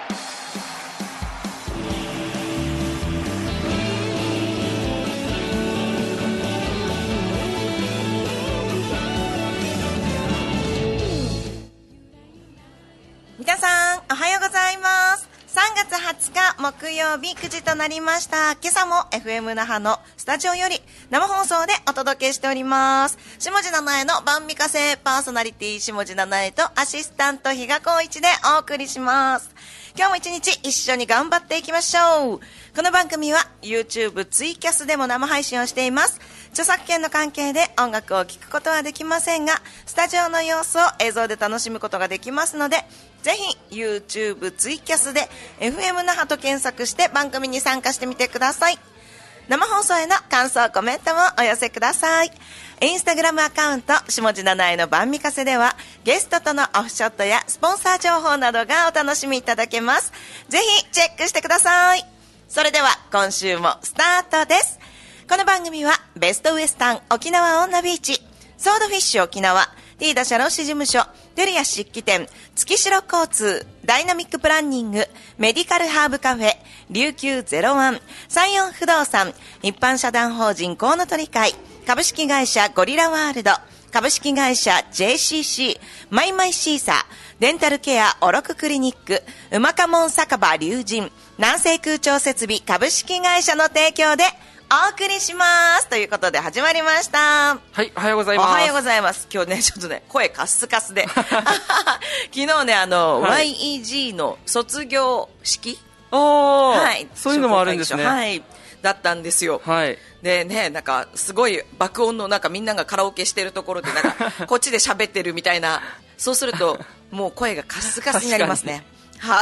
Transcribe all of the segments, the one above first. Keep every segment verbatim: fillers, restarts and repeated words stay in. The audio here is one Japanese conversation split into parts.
皆さんおはようございます。さんがつはつか木曜日くじとなりました。今朝も エフエム 那覇のスタジオより生放送でお届けしております。下地七重の晩御風パーソナリティ下地七重とアシスタント比嘉光一でお送りします。今日も一日一緒に頑張っていきましょう。この番組は YouTube ツイキャスでも生配信をしています。著作権の関係で音楽を聴くことはできませんが、スタジオの様子を映像で楽しむことができますので、ぜひ YouTube ツイキャスで エフエム 那覇と検索して番組に参加してみてください。生放送への感想コメントもお寄せください。インスタグラムアカウント下地七重の晩御風ではゲストとのオフショットやスポンサー情報などがお楽しみいただけます。ぜひチェックしてください。それでは今週もスタートです。この番組はベストウエスタン沖縄オンナビーチ、ソードフィッシュ沖縄、ティーダ社労士事務所、テルヤ漆器店、月城交通、ダイナミックプランニング、メディカルハーブカフェ、琉球ゼロワン、サイオン不動産、一般社団法人コウノトリ会、株式会社ゴリラワールド、株式会社 ジェーシーシー、マイマイシーサー、デンタルケアオロククリニック、うまかもん酒場龍神、南西空調設備株式会社の提供でお送りしますということで始まりました。 はい、おはようございます。 おはようございます。今日ねちょっとね声カスカスで昨日ねあの、はい、ワイイージー の卒業式、 はい、そういうのもあるんですね。 はい、だったんですよ。 はい。 でね、なんかすごい爆音の中みんながカラオケしてるところでなんかこっちで喋ってるみたいな、そうするともう声がカスカスになりますね。はい、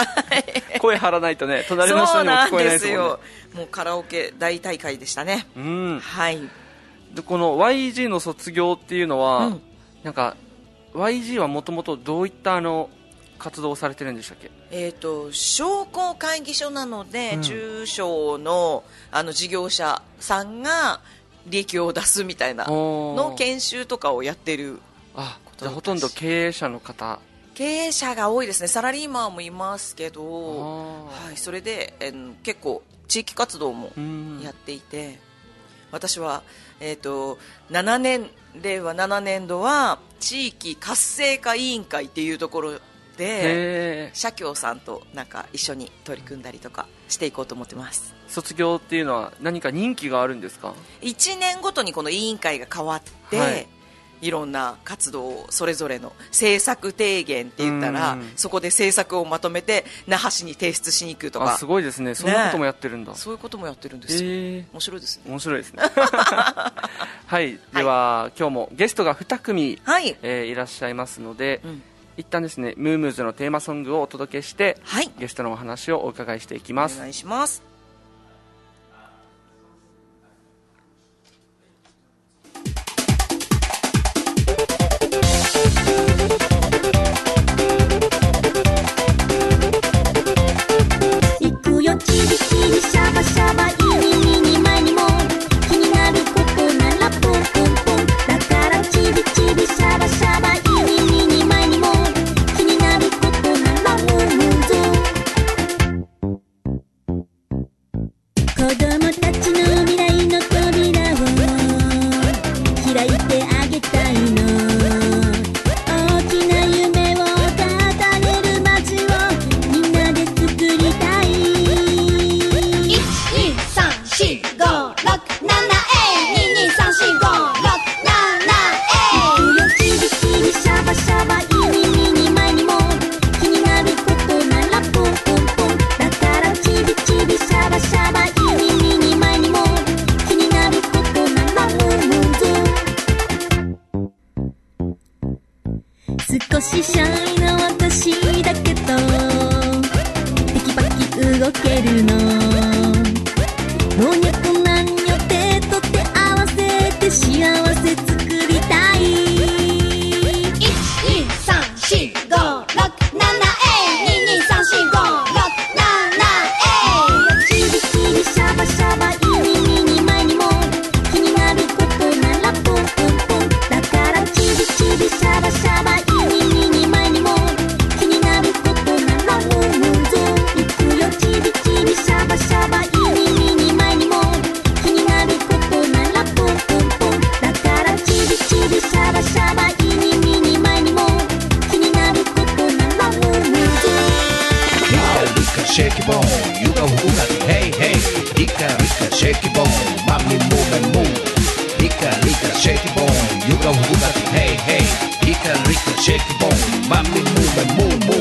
声張らないとね、隣の人にも聞こえないですもんね。 そうなんですよ。もうカラオケ大大会でしたね。 うん。 はい。 でこの ワイイージー の卒業っていうのは、うん、なんか ワイイージー はもともとどういったあの活動をされてるんでしたっけ？ えーと、商工会議所なので、うん、中小のあの事業者さんが利益を出すみたいなの研修とかをやってる。 あ、じゃあほとんど経営者の方。 経営者が多いですね。サラリーマンもいますけど、はい、それで、えー、結構地域活動もやっていて、私は、えーと、ななねん令和ななねん度は地域活性化委員会っていうところで社協さんとなんか一緒に取り組んだりとかしていこうと思ってます。 卒業っていうのは何か任期があるんですか？ いちねんごとにこの委員会が変わって、はい、いろんな活動をそれぞれの政策提言って言ったらそこで政策をまとめて那覇市に提出しに行くとか。 あ、すごいですね。そういうこともやってるんだ、ね、 そういうこともやってるんですよ、えー、面白いですね。 面白いですねはい、では、はい、今日もゲストがに組、はいえー、いらっしゃいますので、うん、一旦ですねムームーズのテーマソングをお届けして、はい、ゲストのお話をお伺いしていきます。 お願いします。 チリチリシャバシャバイニミニマニモ気になることならポンポンポンだからチリチリシャバシャバイニミニマニモ気になることならムームーゾ子供たちの未来の扉を開いてあげたいの。大きな夢を語れる街をみんなで作りたい。少しシャイな私だけどテキパキ動けるの。老若男女手と手合わせて幸せ作りたい。いちにさんしごろくななえににさんしごろくななえチリチリシャバシャバイニミニマニモ気になることならポンポンポンだからチリチリシャバシャバイニミニマニモ気になることならムームーゾシェイキボーン床をうなってヘイヘイリカリカシェイキボーンマミムーメンムーリカリカシェイキボーン床をうなってヘイヘイリカリカシェイキボーンマミムーメンムームー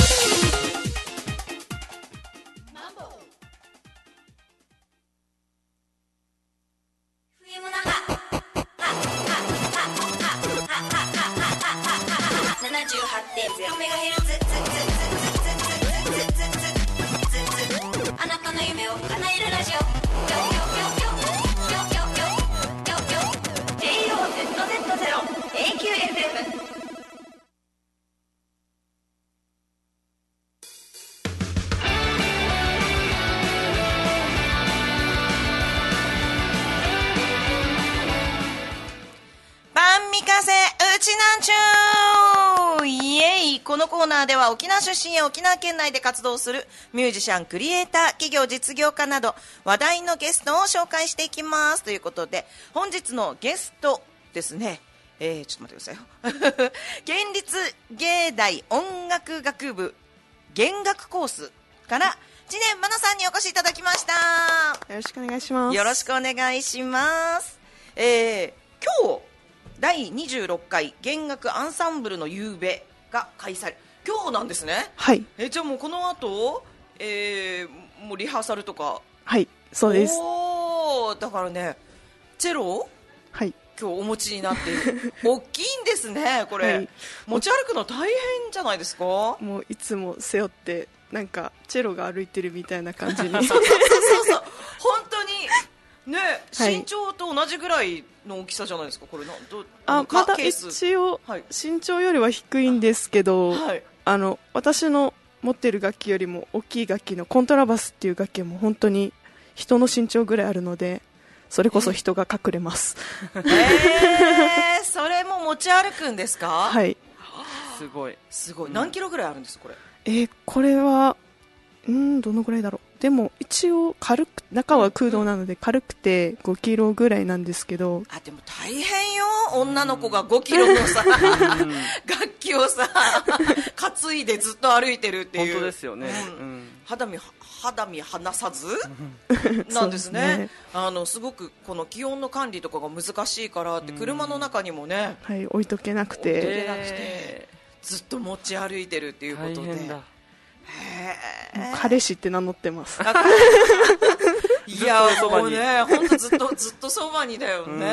このコーナーでは沖縄出身や沖縄県内で活動するミュージシャン、クリエイター、企業、実業家など話題のゲストを紹介していきますということで、本日のゲストですね、えー、ちょっと待ってくださいよ県立芸大音楽学部弦楽コースから知念真奈さんにお越しいただきました。 よろしくお願いします。 よろしくお願いします。えー、今日だいにじゅうろっかい弦楽アンサンブルの夕べが開催、今日なんですね。 はい。 えじゃあもうこの後、えー、もうリハーサルとか。 はい、そうです。 おー、だからね、チェロ、 はい、 今日お持ちになっている大きいんですねこれ、はい、持ち歩くの大変じゃないですか。 もういつも背負ってなんかチェロが歩いてるみたいな感じにそうそうそうそう本当にね、はい、身長と同じぐらいの大きさじゃないですかこれ。なんどあまだ一応、はい、身長よりは低いんですけど、はい、あの私の持ってる楽器よりも大きい楽器のコントラバスっていう楽器も本当に人の身長ぐらいあるので、それこそ人が隠れます。 えー、それも持ち歩くんですか。 はい。 すごいすごい。何キロぐらいあるんですこれ。 えー、これはんどのぐらいだろう。でも一応軽く、中は空洞なので軽くてごキロぐらいなんですけど。 あ、でも大変よ、女の子がごキロのさ楽器をさ担いでずっと歩いてるっていう。 本当ですよね、 うん、肌身肌身離さずなんですね。ね、あのすごくこの気温の管理とかが難しいからって車の中にもね、 はい、置いとけなくて、 置いとけなくてずっと持ち歩いてるっていうことで。大変だ。 へ彼氏って名乗ってます。 いやもうね、本当ずっとずっとそばにだよね。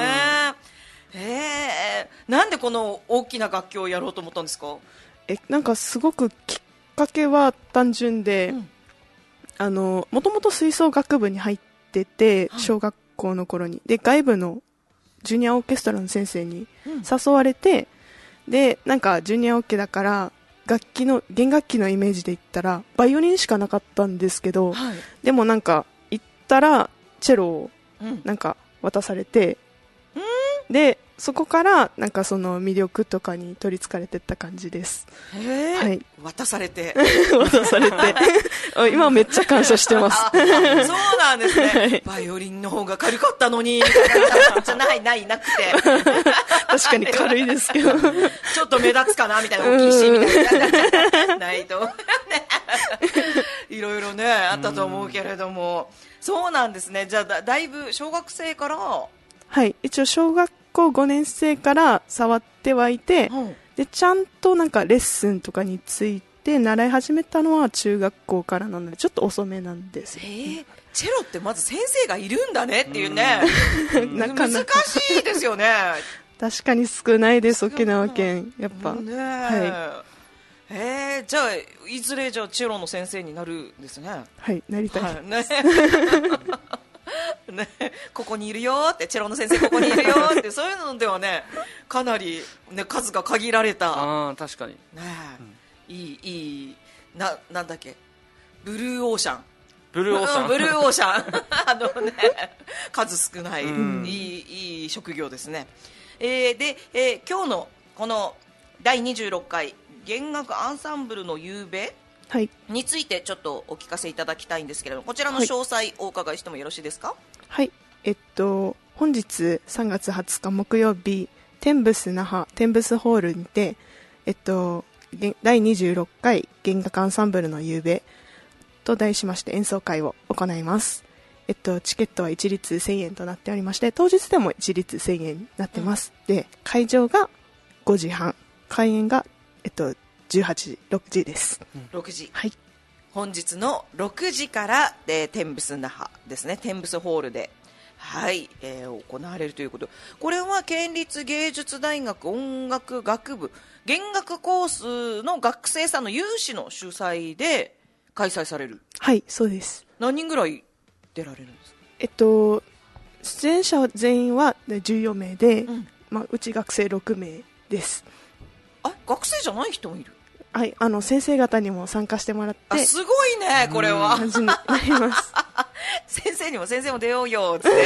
えー、なんでこの大きな楽器をやろうと思ったんですか。 えなんかすごくきっかけは単純で、うん、あのもともと吹奏楽部に入ってて、はい、小学校の頃にで外部のジュニアオーケストラの先生に誘われて、うん、でなんかジュニアオケだから楽器の弦楽器のイメージで言ったらバイオリンしかなかったんですけど、はい、でもなんか行ったらチェロをなんか渡されて、うん、でそこからなんかその魅力とかに取りつかれていった感じです。 へ、はい、渡されて渡されて今めっちゃ感謝してますそうなんですね、はい、バイオリンの方が軽かったのにみたいなじゃないないなくて確かに軽いですけどちょっと目立つかなみたいな、大きいしみたいなないといろいろねあったと思うけれども、そうなんですね。じゃあ だ, だいぶ小学生から。 はい、一応小学校ごねん生から触ってはいて、うん、でちゃんとなんかレッスンとかについて習い始めたのは中学校からなのでちょっと遅めなんですよ、ね。えー、チェロってまず先生がいるんだねっていうね、なかなか難しいですよね確かに少ないです沖縄県やっぱ、ね、 はい。えー、じゃあいずれじゃあチェロの先生になるんですね。 はいなりたい、はいねね、ここにいるよってチェロの先生ここにいるよってそういうのではねかなり、ね、数が限られた。 あ確かに、 ねうん、いいいい な, なんだっけブルーオーシャンブルーオーシャンブルーオーシャンあの、ね、数少ない、うん、いいいい職業ですね。えー、で、えー、今日のこのだいにじゅうろっかい弦楽アンサンブルの夕べはい、についてちょっとお聞かせいただきたいんですけれども、こちらの詳細お伺いしてもよろしいですか。 はい、えっと本日さんがつはつか木曜日テンブス那覇テンブスホールにて、えっとだいにじゅうろっかい弦楽アンサンブルの夕べと題しまして演奏会を行います。えっと、チケットは一律せんえんとなっておりまして、当日でも一律せんえんになってます。うん、で、会場がごじはん、開演が、えっと、じゅうはちじ、ろくじです。 ろくじ。 はい。 本日のろくじから、えー、テンブス那覇ですね、テンブスホールで、はい、えー、行われるということ。これは県立芸術大学音楽学部弦楽コースの学生さんの有志の主催で開催される。 はい、そうです。 何人ぐらい出られるんですか？ えっと出演者全員はじゅうよんめいで、うんまあ、うち学生ろくめいです。 あ、学生じゃない人もいる？ はい、あの先生方にも参加してもらって。 あ、すごいね、これは。 感じになります先生にも先生も出ようよって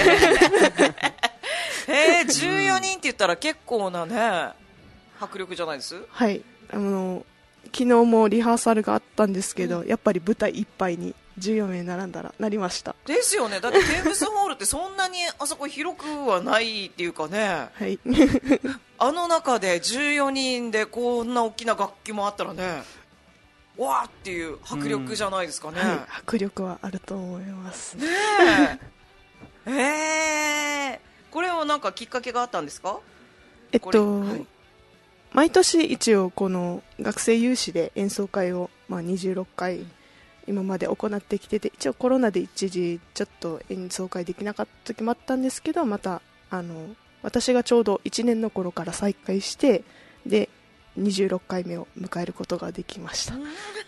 えー、じゅうよにんって言ったら結構なね迫力じゃないです？ はい、あの昨日もリハーサルがあったんですけど、うん、やっぱり舞台いっぱいにじゅうよんめい並んだらなりました。 ですよね。だってテーブスホールってそんなにあそこ広くはないっていうかね、 はい、 あの中でじゅうよにんでこんな大きな楽器もあったらね、わーっていう迫力じゃないですかね。うんはい、 迫力はあると思いますねええー、これはなんかきっかけがあったんですか？ えっと、はい、毎年一応この学生有志で演奏会を、まあ、にじゅうろっかい今まで行ってきてて、一応コロナで一時ちょっと演奏会できなかった時もあったんですけど、またあの私がちょうどいちねんの頃から再開してでにじゅうろっかいめを迎えることができました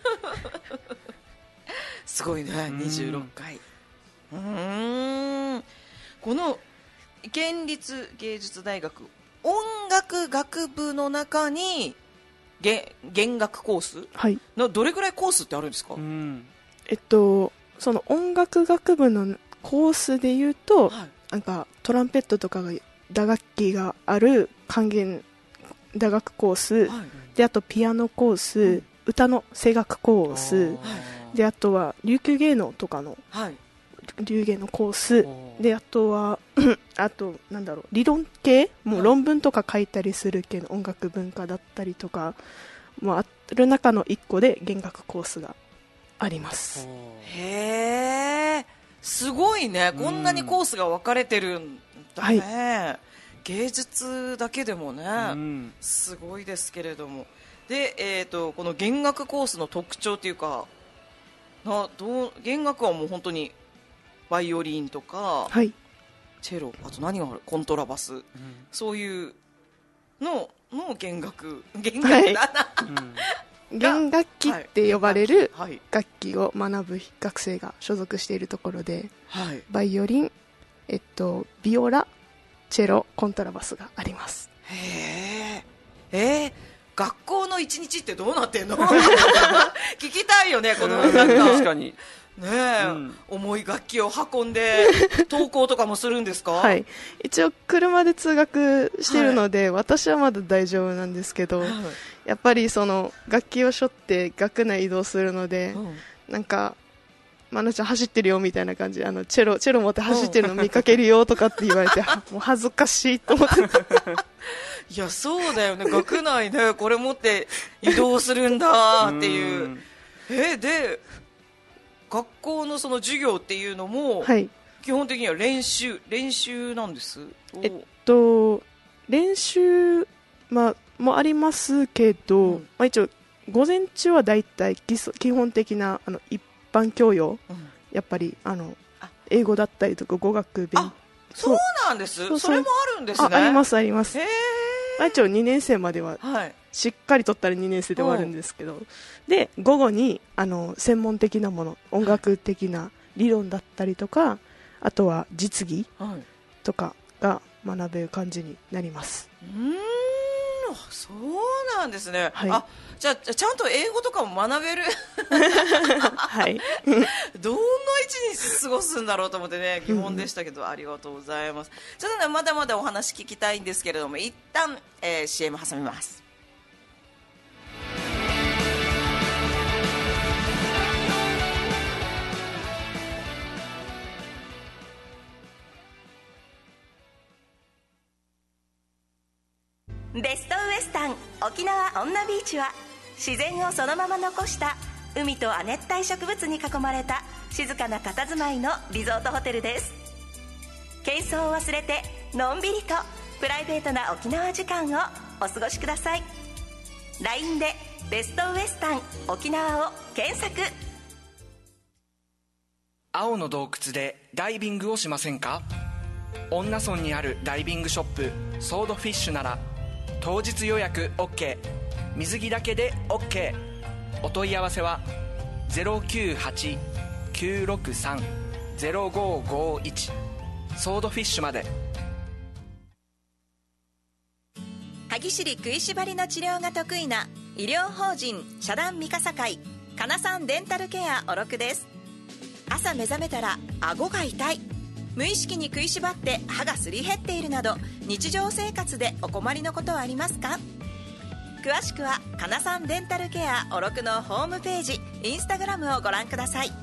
すごいね、にじゅうろっかい。うーん、この県立芸術大学音楽学部の中に弦楽コースのどれくらいコースってあるんですか？ はい、えっとその音楽学部のコースでいうと、はい、なんかトランペットとかが打楽器がある管弦打楽コース、はい、であとピアノコース、うん、歌の声楽コースで、あとは琉球芸能とかの、はい、流芸のコースで、あとはあとなんだろう理論系もう論文とか書いたりする系の音楽文化だったりとかもある中のいっこで弦楽コースがあります。 へー、すごいね、こんなにコースが分かれてるんだね、はい、芸術だけでもね、うん、すごいですけれども。で、えーと、この弦楽コースの特徴というかな、どう弦楽はもう本当にバイオリンとか、はい、チェロ、あと何がある、コントラバス、うん、そういうのの弦楽弦楽だな、はいうん、弦楽器って呼ばれる楽器を学ぶ学生が所属しているところで、はい、バイオリン、えっと、ビオラ、チェロ、コントラバスがあります。 へー、えー、学校の一日ってどうなってんの聞きたいよね、このなんか確かにねえ、うん、重い楽器を運んで登校とかもするんですか？ はい、一応車で通学してるので、はい、私はまだ大丈夫なんですけど、はい、やっぱりその楽器を背負って学内移動するので、うん、なんかまなちゃん走ってるよみたいな感じで、あのチェロチェロ持って走ってるの見かけるよとかって言われてもう恥ずかしいと思っていやそうだよね、学内でこれ持って移動するんだっていうえで学校のその授業っていうのも、はい、基本的には練習練習なんです。 えっと練習、まあ、もありますけど、うん、まあ、一応午前中はだいたい基礎基本的なあの一般教養、うん、やっぱりあの英語だったりとか語学勉強。 そうなんです。 そ, それもあるんですね。 あ、ありますあります。へー、まあ、一応にねん生までは、はい、しっかり取ったらにねん生で終わるんですけど、で午後にあの専門的なもの、音楽的な理論だったりとか、あとは実技とかが学べる感じになります。 うーん、そうなんですね、はい、あ、じゃあちゃんと英語とかも学べるはいどんな一日過ごすんだろうと思ってね、疑問でしたけど、うん、ありがとうございます。ちょっとね、まだまだお話聞きたいんですけれども、一旦、えー、シーエム 挟みます。ベストウエスタン沖縄女ビーチは自然をそのまま残した海と亜熱帯植物に囲まれた静かな佇まいのリゾートホテルです。喧騒を忘れてのんびりとプライベートな沖縄時間をお過ごしください。 ライン でベストウエスタン沖縄を検索。 青の洞窟でダイビングをしませんか？恩納村にあるダイビングショップソードフィッシュなら当日予約 OK、 水着だけで OK。 お問い合わせは ゼロきゅうはち きゅうろくさん ゼロごごいち ソードフィッシュまで。 歯ぎしり食いしばりの治療が得意な医療法人社団三笠会かなさんデンタルケアおろくです。朝目覚めたら顎が痛い、無意識に食いしばって歯がすり減っているなど日常生活でお困りのことはありますか？詳しくはかなさんデンタルケアおろくのホームページ、インスタグラムをご覧ください。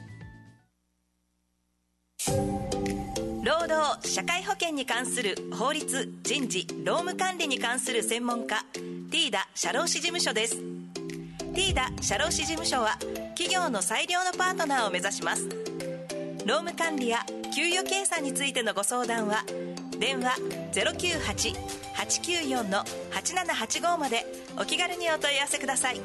労働社会保険に関する法律、人事、労務管理に関する専門家、ティーダ社労士事務所です。ティーダ社労士事務所は企業の裁量のパートナーを目指します。労務管理や給与計算についてのご相談は電話 ゼロきゅうはち はちきゅうよん はちななはちご までお気軽にお問い合わせください。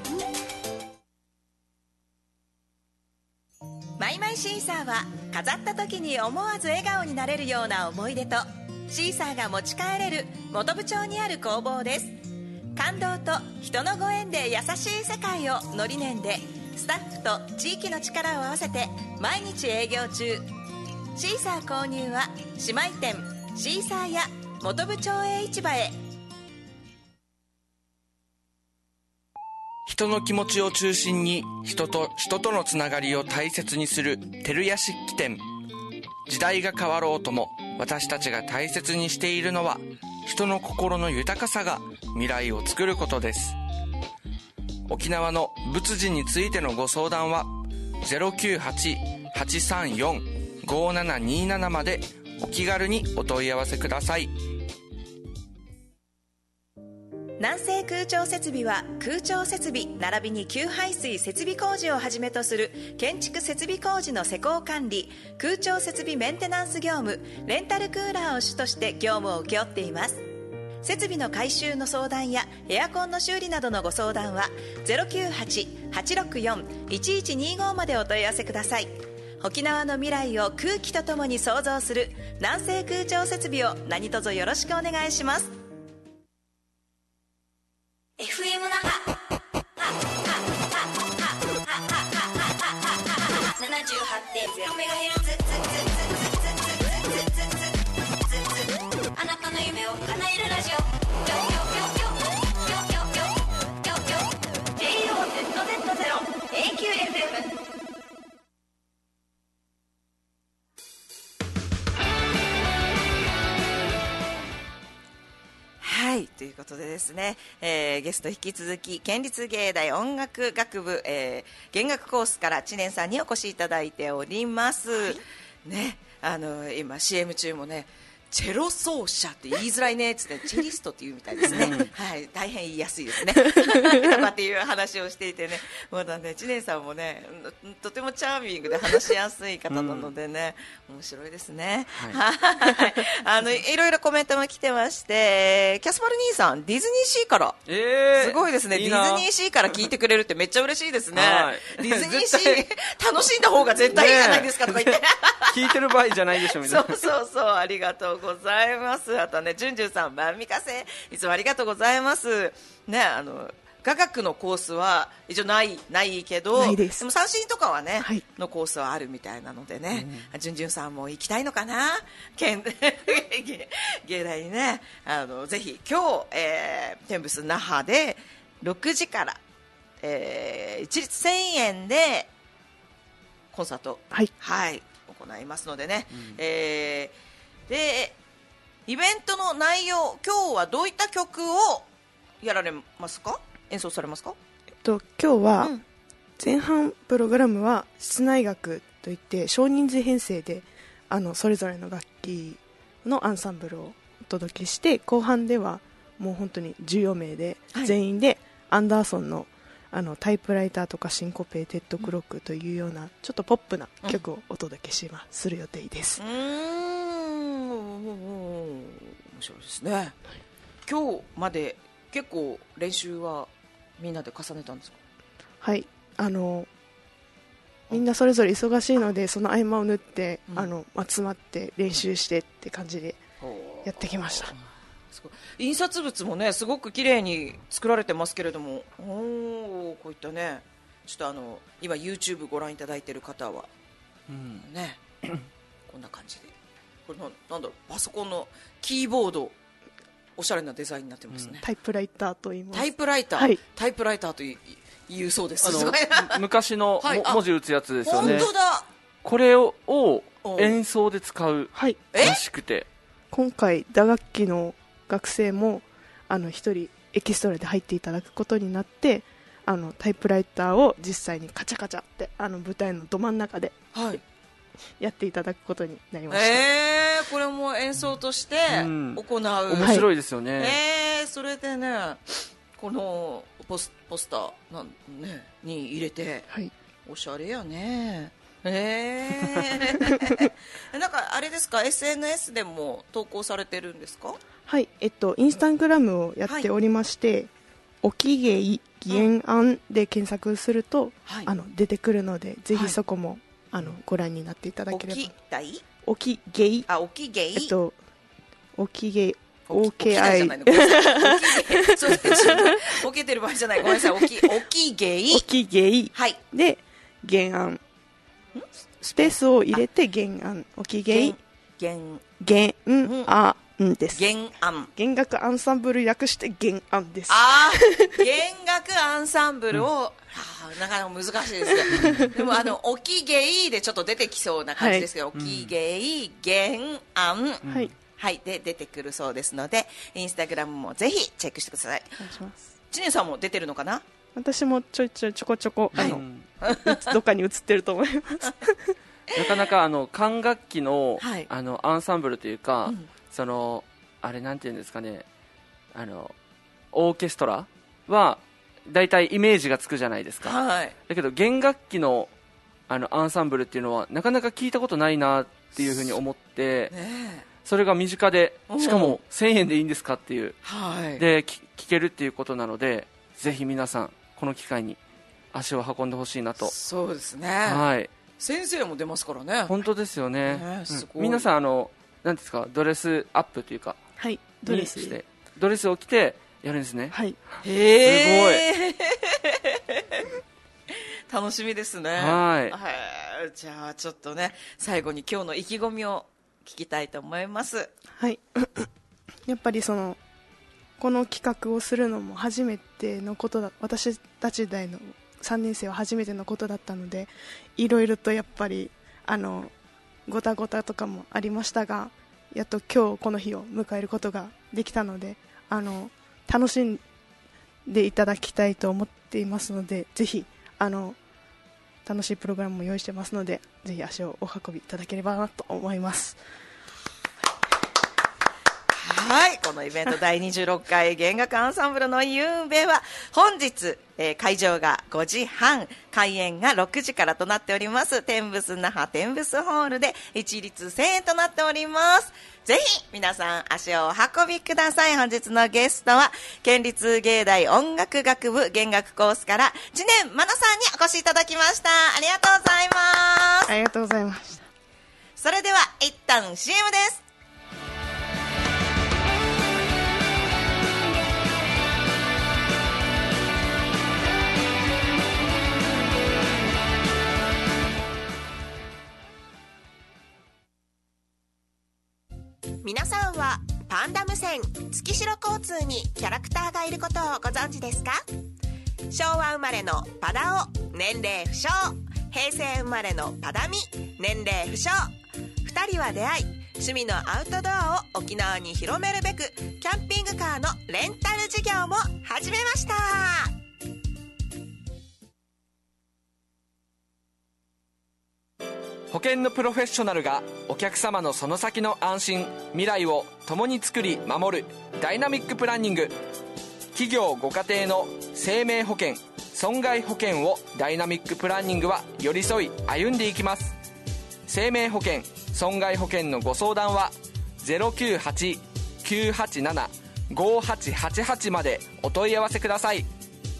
マイマイシーサーは飾った時に思わず笑顔になれるような思い出とシーサーが持ち帰れる本部町にある工房です。感動と人のご縁で優しい世界をの理念でスタッフと地域の力を合わせて毎日営業中。シーサー購入は姉妹店シーサーや本部町営市場へ。 人の気持ちを中心に人と人とのつながりを大切にする照屋漆器店。時代が変わろうとも私たちが大切にしているのは人の心の豊かさが未来を作ることです。沖縄の仏事についてのご相談は ゼロきゅうはち はちさんよん ごななになな までお気軽にお問い合わせください。 南西空調設備は空調設備並びに給排水設備工事をはじめとする建築設備工事の施工管理、空調設備メンテナンス業務、レンタルクーラーを主として業務を請け負っています。設備の改修の相談やエアコンの修理などのご相談は ゼロきゅうはち はちろくよん いちいちにご までお問い合わせください。沖縄の未来を空気とともに創造する南西空調設備を何卒よろしくお願いします。 エフエム 那覇 ななじゅうはちてんゼロ メガヘルツ、あなたの夢を叶えるラジオ ジェイオーゼットゼットゼロ エーキューエフエム。はい、ということでですね、えー、ゲスト引き続き県立芸大音楽学部、えー、弦楽コースから知念さんにお越しいただいております、はい、ね、あの今 シーエム 中もねチェロ奏者って言いづらいねっつってチェリストって言うみたいですね、はい、大変言いやすいですねとかっていう話をしていてね、まだね知念さんもねとてもチャーミングで話しやすい方なのでね、うん、面白いですね、はい、あのいろいろコメントも来てまして、キャスパル兄さんディズニーシーから、えー、すごいですね、いいディズニーシーから聞いてくれるってめっちゃ嬉しいですね、はい、ディズニーシー楽しんだ方が絶対いいじゃないですかとか言って、ね、 聞いてる場合じゃないでしょみたいな。 そうそうそう、ありがとうございます。あとね、じゅんじゅんさん、まみかせいつもありがとうございますね。あの雅楽のコースは一応ないないけど、 ないです。 でも三振とかはね、 はい、 のコースはあるみたいなのでね、じゅんじゅんさんも行きたいのかな、県芸大にね、あのぜひ今日、えー、天ブス那覇でろくじから、えー、一律せんえんでコンサート、はい、はい、行いますのでね、うん、えー、でイベントの内容、今日はどういった曲をやられますか、演奏されますか。 えっと、今日は前半プログラムは室内楽といって少人数編成であのそれぞれの楽器のアンサンブルをお届けして、後半ではもう本当にじゅうよんめいで全員でアンダーソンのあのタイプライターとかシンコペイテッドクロックというようなちょっとポップな曲をお届けします、うん、する予定です。 うーん、面白いですね、はい、今日まで結構練習はみんなで重ねたんですか？ はい、あのみんなそれぞれ忙しいのでその合間を縫って、うん、あの集まって練習してって感じでやってきました。 印刷物もねすごく綺麗に作られてますけれども、おこういったねちょっとあの今 YouTube ご覧いただいている方は、うん、ねこんな感じでこれ な, なんだろうパソコンのキーボードおしゃれなデザインになってますね、うん、 タイプライターと言います。 タイプライター、はい、タイプライターという言うそうです。すごい昔の、はい、文字打つやつですよね。 本当だ。 これを演奏で使うらしくて、 今回打楽器の学生もあの一人エキストラで入っていただくことになってあのタイプライターを実際にカチャカチャってあの舞台のど真ん中で、はい、やっていただくことになりました。 えー、これも演奏として行う、うん、 面白いですよね、 はい、えー、それでねこのポ ス, ポスターなん、ね、に入れて、はい、おしゃれやね。えー、なんかあれですか エスエヌエス でも投稿されてるんですか？ はい、えっとインスタグラムをやっておりまして、はい、おきげい原案で検索すると、はい、あの出てくるのでぜひそこも、はい、あのご覧になっていただければ。おきげいあおきげいえっとおきげいオーケーアイ ボケてる場合じゃない。ごめんなさい。おきおきげいおきげいで原案スペースを入れて原案おきげい原原案です。 原案弦楽アンサンブル略して原案です。 あー弦楽アンサンブルを、うん、はあ、なかなか難しいですね。でもあのおきげいでちょっと出てきそうな感じですけど、はい、おきげい原案、はい、はい、で出てくるそうですのでインスタグラムもぜひチェックしてください。お願いします。知念さんも出てるのかな？ 私もちょいちょいちょこちょこ、はい、あのどっかに映ってると思いますなかなかあの管楽器 の,、はい、あのアンサンブルというか、うん、そのあれなんていうんですかねあのオーケストラはだいたいイメージがつくじゃないですか、はい、だけど弦楽器 の, あのアンサンブルっていうのはなかなか聞いたことないなっていうふうに思って、ね、それが身近でしかもせんえんでいいんですかっていう、はい、で聞けるっていうことなのでぜひ皆さんこの機会に足を運んでほしいなと。 そうですね、 はい、 先生も出ますからね。 本当ですよ ね, ねすごい、うん、皆さんあのなんですかドレスアップというか、 はい、ドレスしてドレスを着てやるんですね。 はい、 へーすごい楽しみですね。 はい、 はい、じゃあちょっとね最後に今日の意気込みを聞きたいと思います。 はいやっぱりそのこの企画をするのも初めてのことだ。私たち代のさんねん生は初めてのことだったのでいろいろとやっぱりあのごたごたとかもありましたがやっと今日この日を迎えることができたのであの楽しんでいただきたいと思っていますのでぜひあの楽しいプログラムも用意してますのでぜひ足をお運びいただければなと思います。 はい、このイベントだいにじゅうろっかい弦楽アンサンブルのゆうべは本日、えー、会場がごじはん開演がろくじからとなっております天ブス那覇天ブスホールで一律せんえんとなっております。ぜひ皆さん足をお運びください。本日のゲストは県立芸大音楽学部弦楽コースから知念真奈さんにお越しいただきました。ありがとうございます。 ありがとうございました。 それでは一旦 シーエム です。皆さんはパンダ無線月城交通にキャラクターがいることをご存知ですか？昭和生まれのパダオ年齢不詳、平成生まれのパダミ年齢不詳、ふたりは出会い趣味のアウトドアを沖縄に広めるべくキャンピングカーのレンタル事業も始めました。 保険のプロフェッショナルがお客様のその先の安心未来を共に作り守るダイナミックプランニング。企業ご家庭の生命保険損害保険をダイナミックプランニングは寄り添い歩んでいきます。生命保険、損害保険のご相談は ゼロきゅうはち きゅうはちなな ごはちはちはち までお問い合わせください。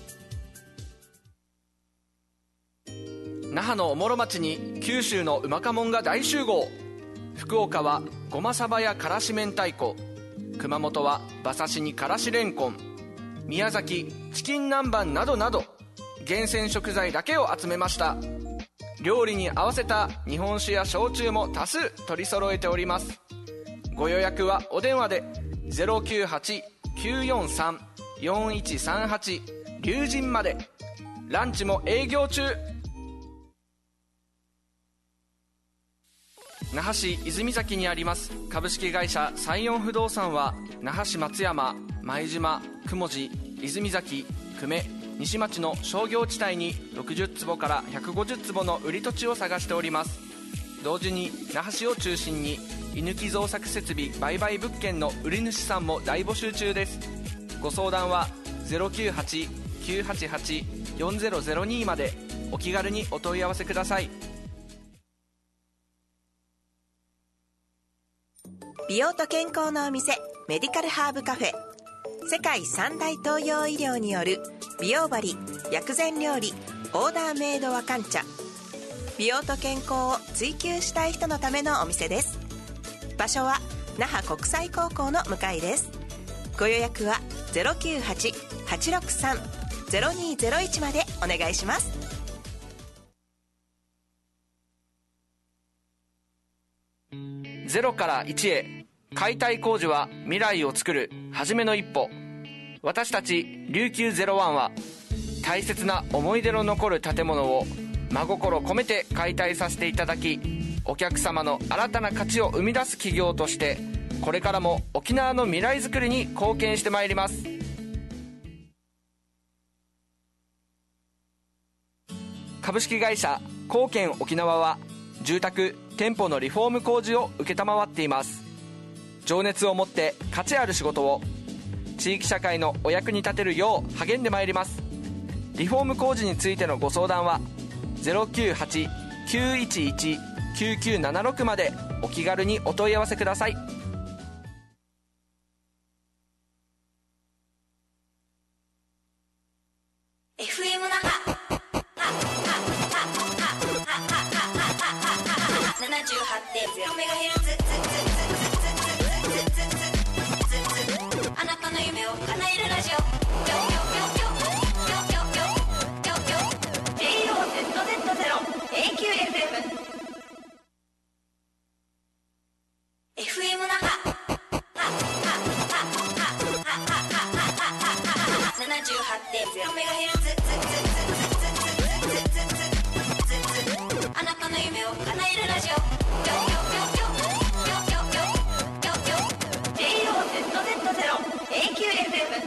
那覇のおもろ町に九州のうまかもんが大集合。福岡はごまさばやからし明太子、熊本は馬刺しにからしれんこん、宮崎チキン南蛮などなど厳選食材だけを集めました。料理に合わせた日本酒や焼酎も多数取り揃えております。ご予約はお電話で ゼロきゅうはち きゅうよんさん よんいちさんはち 龍神まで。ランチも営業中。那覇市泉崎にあります株式会社西園不動産は、那覇市松山、前島、雲寺、泉崎、久米、西町の商業地帯にろくじゅっつぼからひゃくごじゅっつぼの売り土地を探しております。同時に那覇市を中心に居抜き造作設備売買物件の売り主さんも大募集中です。ご相談は ゼロきゅうはち きゅうはちはち よんゼロゼロに までお気軽にお問い合わせください。 美容と健康のお店、メディカルハーブカフェ。世界三大東洋医療による美容針、薬膳料理、オーダーメイド和漢茶。美容と健康を追求したい人のためのお店です。場所は那覇国際高校の向かいです。ご予約は ゼロきゅうはち はちろくさん ゼロにゼロいち までお願いします。 ゼロからいちへ、解体工事は未来を作る初めの一歩。私たち琉球ゼロワンは大切な思い出の残る建物を真心込めて解体させていただき、お客様の新たな価値を生み出す企業としてこれからも沖縄の未来づくりに貢献してまいります。株式会社貢献沖縄は住宅・店舗のリフォーム工事を承っています。情熱を持って価値ある仕事を地域社会のお役に立てるよう励んでまいります。リフォーム工事についてのご相談は ゼロきゅうはち きゅういちいち きゅうきゅうななろく までお気軽にお問い合わせください。 エフエム 那覇 ななじゅうはちてんゼロ メガヘルツ。あなたの夢を叶えるラジオ。ジェイオーゼットゼットゼロ エーキューエフエム。エフエム 那覇 ななじゅうはちてんゼロ メガヘルツ。あなたの夢を叶えるラジオ。ジェイオーゼットゼットゼロ エーキューエフエム。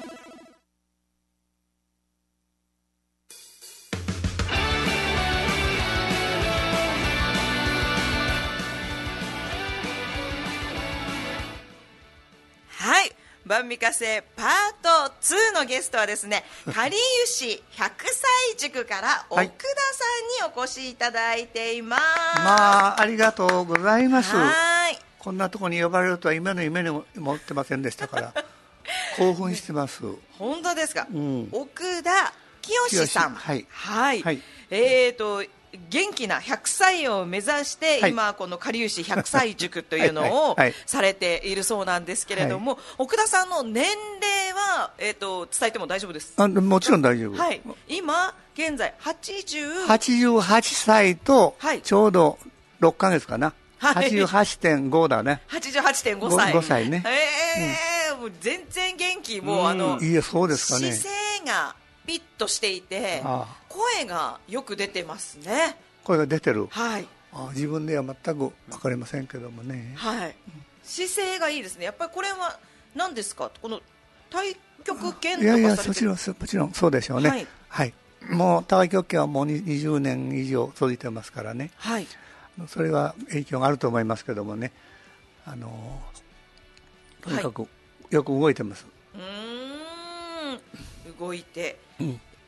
はい、晩御飯パートツーのゲストはですね、かりゆしひゃくさい塾から奥田さんにお越しいただいています。 まあありがとうございます。 はい、 こんなところに呼ばれるとは夢の夢にも持ってませんでしたから興奮してます。 本当ですか。 うん、 奥田清さん、 はい、 はいはい、えーと元気なひゃくさいを目指して、はい、今このかりゆしひゃくさい塾というのをされているそうなんですけれども、はいはい、奥田さんの年齢は、えーと伝えても大丈夫です。 あ、もちろん大丈夫、 はい、今現在はちじゅうはちじゅうはっさいとちょうどろっかげつかな、はい、はちじゅうはちてんご だね。 はちじゅうはちてんご 歳。 ごさいね。 えーうん、もう全然元気。もうあの、 いや、そうですかね。 姿勢がピッとしていて、ああ、声がよく出てますね。 声が出てる。 はい。 あ、自分では全く分かりませんけどもね。 はい。うん、姿勢がいいですね。やっぱりこれは何ですか。この太極拳とかされてる。 いやいや、もちろんもちろんそうでしょうね。はい。はい、もう太極拳はもうにじゅうねん以上続いてますからね。はい。それは影響があると思いますけどもね。あのとにかく、はい、よく動いてます。 うーん、動いて、うん、え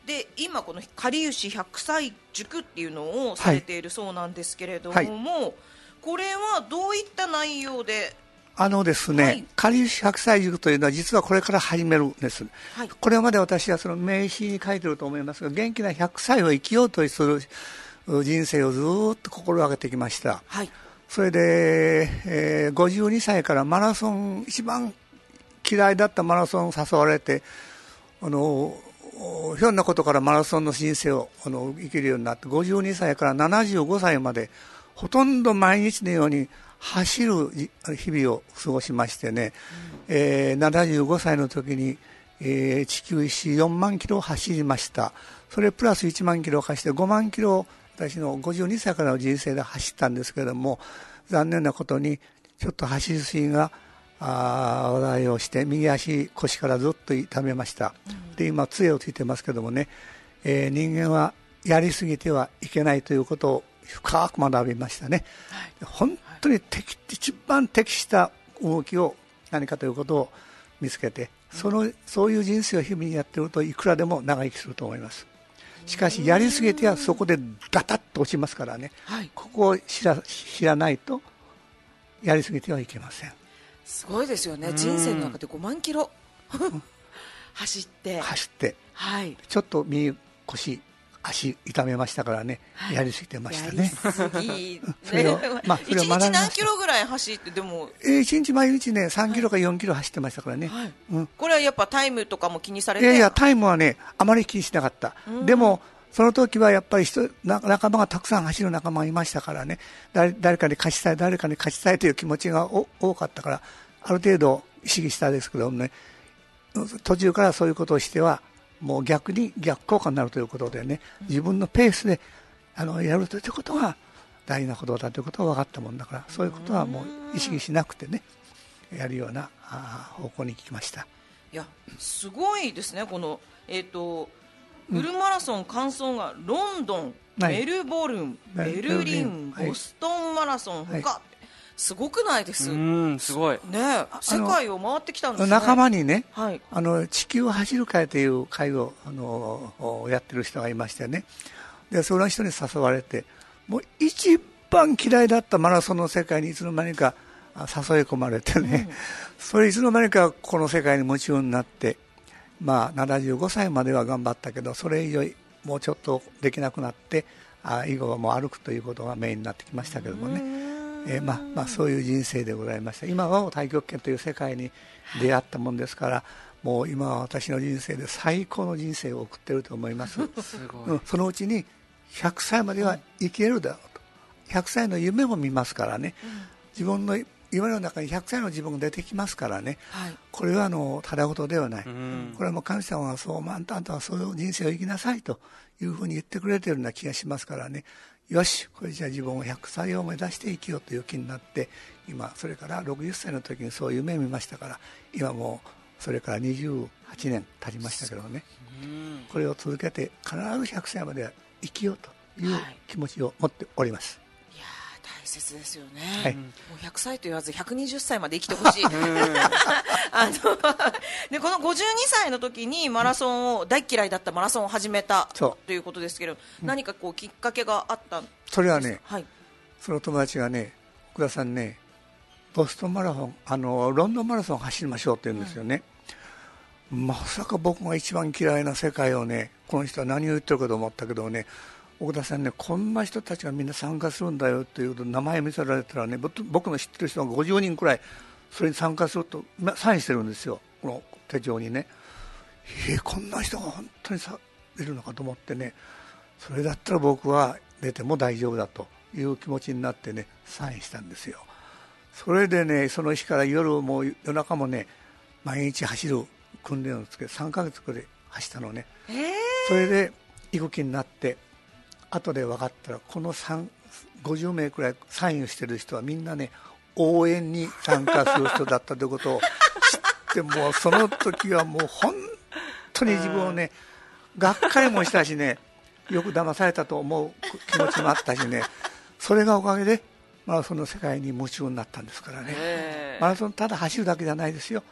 で今このかりゆしひゃくさい塾っていうのをされているそうなんですけれども、はいはい、これはどういった内容で。 あのですね、かりゆしひゃくさい塾というのは実はこれから始めるんです、はい、これまで私はその名刺に書いてると思いますが、元気なひゃくさいを生きようとする人生をずっと心がけてきました、はい、それで、えー、ごじゅうにさいからマラソン、一番嫌いだったマラソンを誘われて、あのひょんなことからマラソンの人生をあの生きるようになって、ごじゅうにさいからななじゅうごさいまでほとんど毎日のように走る日々を過ごしましてね、うんえー、ななじゅうごさいの時に、えー、地球一周よんまんキロを走りました。それプラスいちまんキロを走ってごまんキロを私のごじゅうにさいからの人生で走ったんですけれども、残念なことにちょっと走りすぎがあ話題をして右足腰からずっと痛めました、うん、で今杖をついてますけどもね、えー、人間はやりすぎてはいけないということを深く学びましたね、はい、本当に適、はい、一番適した動きを何かということを見つけて、そのそういう人生を日々にやっているといくらでも長生きすると思います。しかしやりすぎてはそこでガタッと落ちますからね、はい、ここを知ら、知らないとやりすぎてはいけません。 すごいですよね、人生の中でごまんキロ走って走って、はい、ちょっと右腰足痛めましたからね、はい、やりすぎてましたね。 やりすぎねまあ、いちにち何キロぐらい走ってでも、 えー、いちにち毎日ねさんキロかよんキロ走ってましたからね、はいうん、これはやっぱタイムとかも気にされて。 いやいやタイムはねあまり気にしなかった。でもその時はやっぱり人仲間がたくさん走る仲間がいましたからね、 誰, 誰かに勝ちたい誰かに勝ちたいという気持ちが多かったから、ある程度意識したんですけどもね、途中からそういうことをしてはもう逆に逆効果になるということでね、自分のペースであのやるということが大事なことだということが分かったもんだから、そういうことはもう意識しなくてねやるような方向に行きました。 いやすごいですね、この、えーとフルマラソン完走がロンドン、はい、メルボルン、ベルリン、ボストンマラソンほか、はい、すごくないです。 うんすごい、 ね、世界を回ってきたんですね。 仲間にね、はい、あの地球を走る会という会をあのやってる人がいましてね、でその人に誘われて、もう一番嫌いだったマラソンの世界にいつの間にか誘い込まれてね、うん、それいつの間にかこの世界に夢中になって、まあ、ななじゅうごさいまでは頑張ったけど、それ以上もうちょっとできなくなって、あ以後はもう歩くということがメインになってきましたけどもね、えーまあまあ、そういう人生でございました。今は太極拳という世界に出会ったもんですから、もう今は私の人生で最高の人生を送っていると思います。すごい、うん、そのうちにひゃくさいまでは生きれるだろうと、ひゃくさいの夢も見ますからね、自分の夢の中にひゃくさいの自分が出てきますからね、はい、これはあのただごとではない、うん、これはもう神様がそう、まあ、あんたあんたはそういう人生を生きなさいというふうに言ってくれているような気がしますからね、よしこれじゃあ自分をひゃくさいを目指して生きようという気になって、今それからろくじゅっさいの時にそういう夢を見ましたから、今もうそれからにじゅうはちねん経ちましたけどね、うん、これを続けて必ずひゃくさいまでは生きようという気持ちを持っております、はい大切ですよね、はい、もうひゃくさいと言わずひゃくにじゅっさいまで生きてほしいあのでこのごじゅうにさいの時にマラソンを、うん、大嫌いだったマラソンを始めたということですけど、うん、何かこうきっかけがあったんですか？ それはね、はい、その友達がね、奥田さんね、ボストンマラソンあのロンドンマラソン走りましょうって言うんですよね、うん、まさか僕が一番嫌いな世界をね、この人は何を言ってるかと思ったけどね、奥田さんね、こんな人たちがみんな参加するんだよという名前見せられたらね、僕の知ってる人がごじゅうにんくらいそれに参加するとサインしてるんですよ、この手帳にね。えー、こんな人が本当にさ出るのかと思ってね、それだったら僕は出ても大丈夫だという気持ちになってねサインしたんですよ。それでね、その日から夜も夜中もね毎日走る訓練をつけてさんかげつくらい走ったのね、えー、それで行く気になって、後で分かったらこのごじゅうめいくらいサインをしてる人はみんなね応援に参加する人だったということを知ってもうその時はもう本当に自分をねがっかりもしたしね、よく騙されたと思う気持ちもあったしね、それがおかげでマラソンの世界に夢中になったんですからね。マラソンただ走るだけじゃないですよ、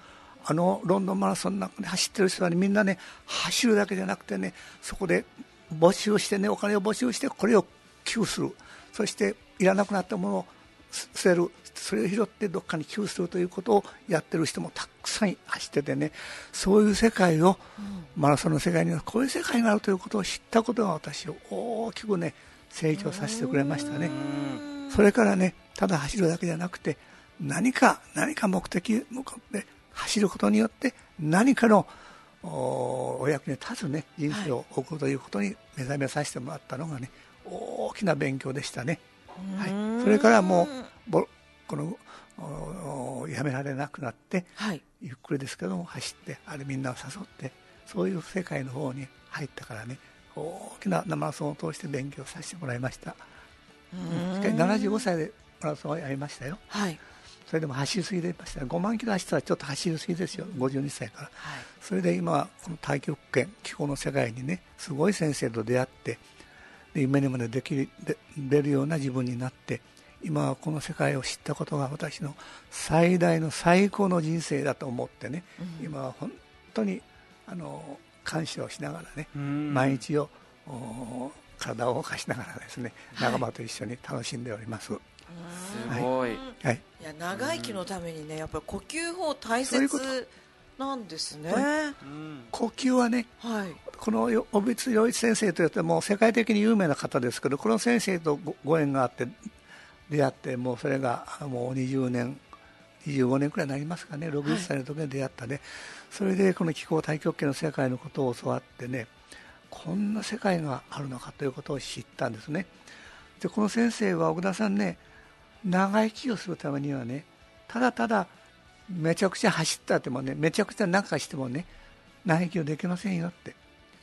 あのロンドンマラソンなんかで走ってる人は、ね、みんなね走るだけじゃなくてね、そこで募集してね、お金を募集してこれを寄付する、そしていらなくなったものを捨てる、それを拾ってどっかに寄付するということをやってる人もたくさん走っててね、そういう世界を、うん、マラソンの世界にはこういう世界があるということを知ったことが私を大きくね成長させてくれましたね。それからね、ただ走るだけじゃなくて、何か何か目的向かって走ることによって何かの お, お役に立つ、ね、人生を送るということに目覚めさせてもらったのがね、大きな勉強でしたね。はい、それからもうぼこのやめられなくなって、はい、ゆっくりですけども走って、あれみんなを誘って、そういう世界の方に入ったからね、大きなマラソンを通して勉強させてもらいました。しかしななじゅうごさいでマラソンをやりましたよ。はい、それでも走りすぎでました。ごまんキロ走ったらちょっと走りすぎですよ、ごじゅうにさいから。はい、それで今この太極拳気候の世界にね、すごい先生と出会って、で夢にまでできるで出るような自分になって、今はこの世界を知ったことが私の最大の最高の人生だと思ってね、うん、今は本当にあの感謝をしながらね、毎日を体を動かしながらですね、仲間と一緒に楽しんでおります。すごい、 はい、いや長生きのためにね、やっぱり呼吸法大切なんですね。はい、 呼吸はね、はい、この小渕良一先生といっても世界的に有名な方ですけど、この先生と ご, ご縁があって出会って、もうそれがもうにじゅうねんにじゅうごねんくらいになりますかね、ろくじゅっさいの時に出会ったね、はい、それでこの気候太極拳の世界のことを教わってね、こんな世界があるのかということを知ったんですね。でこの先生は奥田さんね、長生きをするためにはね、ただただめちゃくちゃ走ったってもね、めちゃくちゃ中してもね、長生きをできませんよって、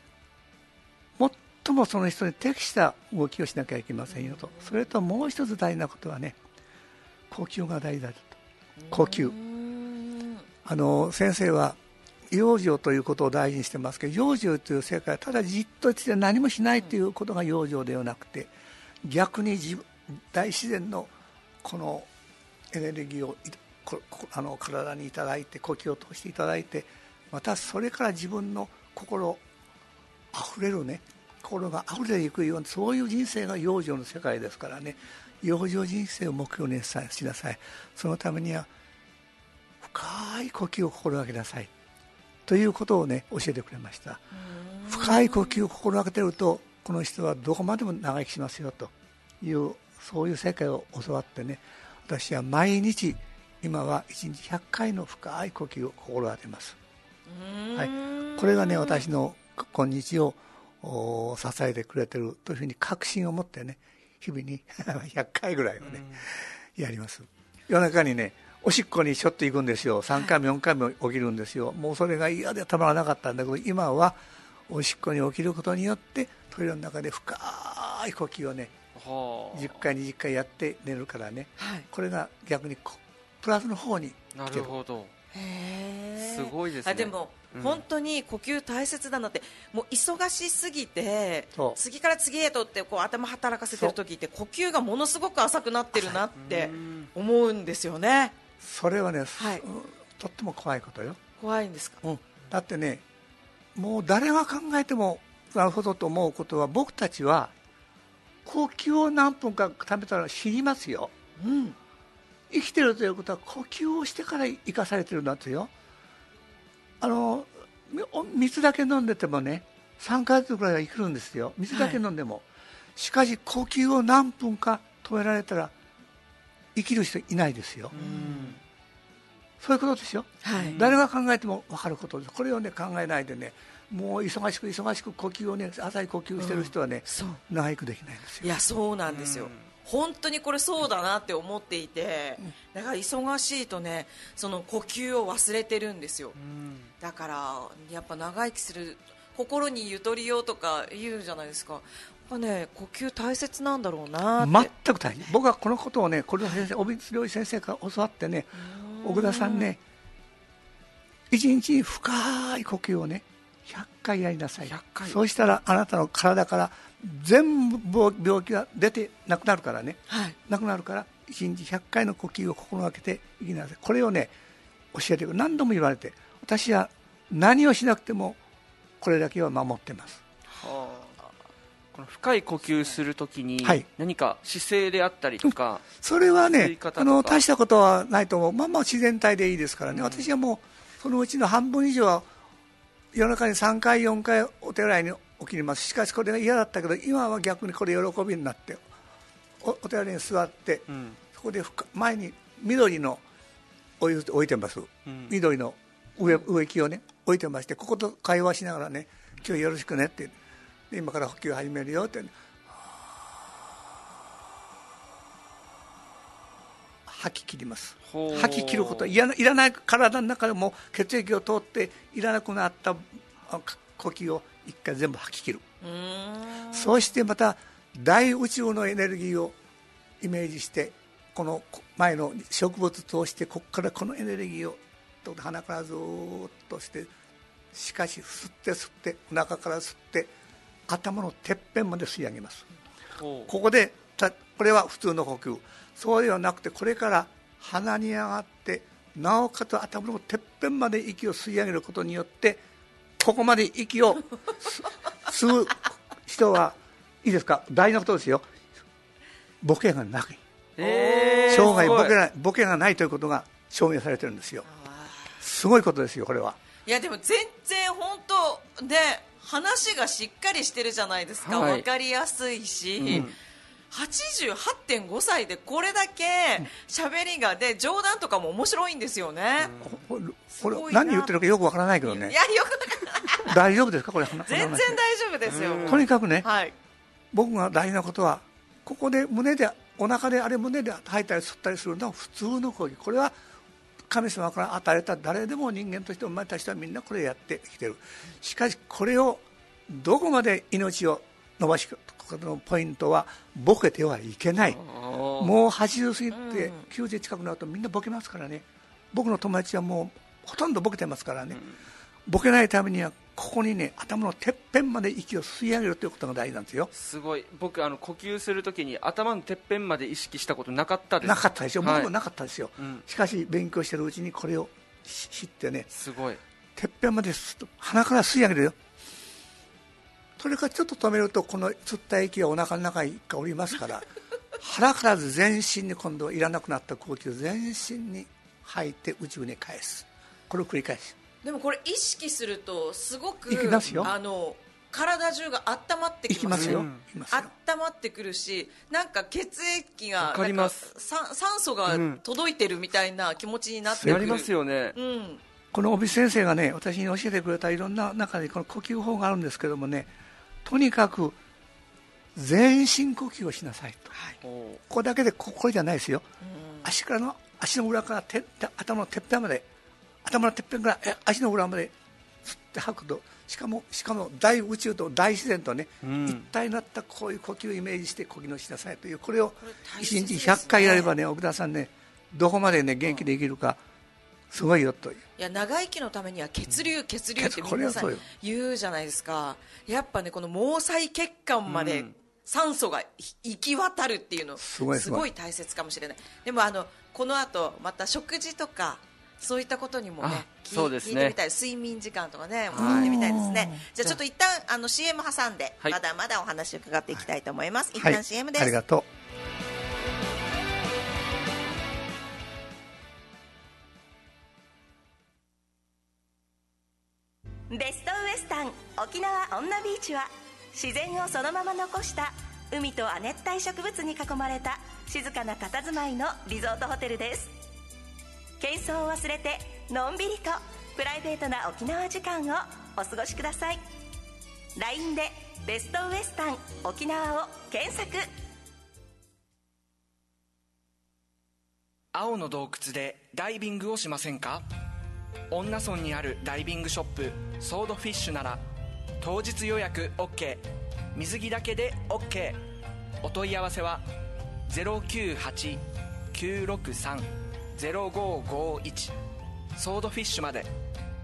最もその人に適した動きをしなきゃいけませんよと。それともう一つ大事なことはね、呼吸が大事だと。呼吸、あの先生は養生ということを大事にしてますけど、養生という世界はただじっとして何もしないということが養生ではなくて、逆に自大自然のこのエネルギーをあの体にいただいて、呼吸を通していただいて、またそれから自分の心あふれるね、心があふれていくような、そういう人生が養生の世界ですからね、養生人生を目標にしなさい。そのためには深い呼吸を心がけなさいということをね教えてくれました。深い呼吸を心がけていると、この人はどこまでも長生きしますよという、そういう世界を教わってね、私は毎日今はいちにちひゃっかいの深い呼吸を心がけます。はい、これがね私の今日を支えてくれているというふうに確信を持ってね、日々にひゃっかいぐらいをねやります。夜中にねおしっこにしょっと行くんですよ。さんかいもよんかいも起きるんですよ。もうそれが嫌でたまらなかったんだけど、今はおしっこに起きることによってトイレの中で深い呼吸をねじゅっかいにじゅっかいやって寝るからね、はい、これが逆にプラスの方に来てる。 なるほど、へすごいですね。 あでも、うん、本当に呼吸大切だなって、もう忙しすぎて次から次へとってこう頭働かせてる時って呼吸がものすごく浅くなってるなって思うんですよね。 それはね、はい、とっても怖いことよ。 怖いんですか？ うん、だってね、もう誰が考えてもなるほどと思うことは、僕たちは呼吸を何分か食べたら死にますよ。うん、生きてるということは呼吸をしてから生かされてるんだとよ。あの水だけ飲んでてもねさんかげつぐらいは生きるんですよ、水だけ飲んでも、はい、しかし呼吸を何分か止められたら生きる人いないですよ。うん、そういうことですよ、はい、誰が考えても分かることです。これをね考えないでね、もう忙しく忙しく呼吸をね浅い呼吸してる人はね、うん、長くできないんですよ。 いやそうなんですよ、うん、本当にこれそうだなって思っていて、だから忙しいとねその呼吸を忘れてるんですよ、うん、だからやっぱ長生きする、心にゆとりをとか言うじゃないですか。やっぱね呼吸大切なんだろうなって。 全く大事。僕はこのことをね、これの先生、帯津良一先生から教わってね、奥田さんね一日深い呼吸をねひゃっかいやりなさい。そうしたらあなたの体から全部病気が出てなくなるからね、はい、なくなるからいちにちひゃっかいの呼吸を心がけていきなさい。これをね教えてくれ、何度も言われて、 私は何をしなくてもこれだけは守ってます。 はあ、この深い呼吸するときに何か姿勢であったりとか、 それはねあの大したことはないと思う。まあまあ自然体でいいですからね、うん、私はもうそのうちの半分以上は夜中にさんかいよんかいお手洗いに起きれます。しかしこれが嫌だったけど今は逆にこれ喜びになって お, お手洗いに座って、うん、そこで前に緑のお湯置いてます、うん、緑の 植, 植木をね置いてまして、ここと会話しながらね、今日よろしくねって、今から呼吸始めるよって、吐き切ります。吐き切ることはいらない、体の中でも血液を通っていらなくなった呼吸を一回全部吐き切る。うーん、そしてまた大宇宙のエネルギーをイメージして、この前の植物通してここからこのエネルギーを鼻からずっとして、しかし吸って吸ってお腹から吸って頭のてっぺんまで吸い上げます。ここでこれは普通の呼吸。そうではなくて、これから鼻に上がってなおかつ頭のてっぺんまで息を吸い上げることによって、ここまで息を吸う人はいいですか、大事なことですよ。ボケがない、えー、生涯ボケが、ボケがないということが証明されてるんですよ。すごいことですよこれは。 いやでも全然本当で話がしっかりしてるじゃないですか、はい、分かりやすいし、うん、はちじゅうはってんごさいでこれだけ喋りがで冗談とかも面白いんですよね、 うん、これ何言ってるかよくわからないけどね。 いやよく大丈夫ですかこれ。 全然大丈夫ですよ。 とにかくね、 はい、 僕が大事なことはここで胸でお腹であれ胸で吐いたり吸ったりするのは普通の呼吸。これは神様から与えた誰でも人間として生まれた人はみんなこれやってきてる。しかしこれをどこまで命を伸ばしことのポイントはボケてはいけない。もうはちじゅう過ぎてきゅうじゅう近くなるとみんなボケますからね。僕の友達はもうほとんどボケてますからね。ボケないためにはここにね頭のてっぺんまで息を吸い上げるということが大事なんですよ。 すごい。僕あの呼吸するときに頭のてっぺんまで意識したことなかったです。 なかったでしょ、はい、僕もなかったですよ、うん、しかし勉強してるうちにこれを知ってね、 すごいてっぺんまで鼻から吸い上げるよ。それからちょっと止めるとこの吸った息がお腹の中に一回降りますから腹からず全身に今度はいらなくなった呼吸を全身に吐いて宇宙に返す。これを繰り返す。 でもこれ意識するとすごくあの体中が温まってきますよ。温まってくるし、なんか血液がなんか酸素が届いてるみたいな気持ちになってくる、 うん、なりますよね、 うん、 この帯先生がね私に教えてくれたいろんな中でこの呼吸法があるんですけどもね、とにかく全身呼吸をしなさいと、はい、ここだけでここれじゃないですよ、うん、足からの足の裏からて頭のてっぺんまで、頭のてっぺんから足の裏まで吸って吐くと、しかもしかも大宇宙と大自然とね、うん、一体になったこういう呼吸をイメージして呼吸をしなさいという、これをいちにちひゃっかいやればね、奥田さんねどこまでね元気できるかすごいよという。 いや長生きのためには血流血流って皆さん言うじゃないですか。やっぱねこの毛細血管まで酸素が行き渡るっていうのすごい、すごい大切かもしれない。でもあのこの後また食事とかそういったことにもね、 そうですね、 聞いてみたい。睡眠時間とかね、聞いてみたいですね。じゃあちょっと一旦あの シーエム 挟んで、はい、まだまだお話を伺っていきたいと思います。はい、一旦 シーエム です。 ありがとう。ベストウエスタン沖縄女ビーチは自然をそのまま残した海と亜熱帯植物に囲まれた静かな佇まいのリゾートホテルです。喧騒を忘れてのんびりとプライベートな沖縄時間をお過ごしください。 ライン でベストウエスタン沖縄を検索。 青の洞窟でダイビングをしませんか？恩納村にあるダイビングショップソードフィッシュなら当日予約 OK、 水着だけで OK。 お問い合わせは ゼロきゅうはち きゅうろくさん ゼロごごいち ソードフィッシュまで。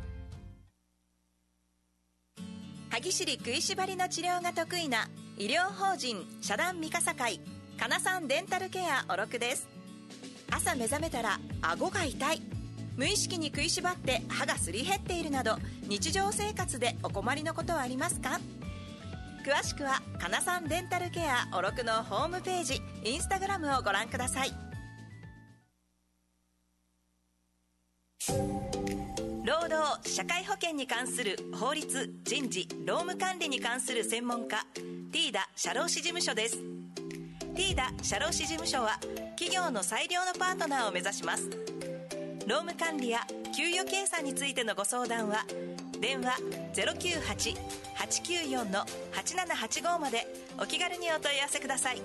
歯ぎしり食いしばりの治療が得意な医療法人社団三笠会かなさんデンタルケアおろくです。朝目覚めたら顎が痛い、 無意識に食いしばって歯がすり減っているなど日常生活でお困りのことはありますか？詳しくはかなさんデンタルケアおろくのホームページ、インスタグラムをご覧ください。労働社会保険に関する法律、人事、労務管理に関する専門家、ティーダ社労士事務所です。ティーダ社労士事務所は企業の最良のパートナーを目指します。労務管理や給与計算についてのご相談は電話 ゼロきゅうはち はちきゅうよん はちななはちご までお気軽にお問い合わせください。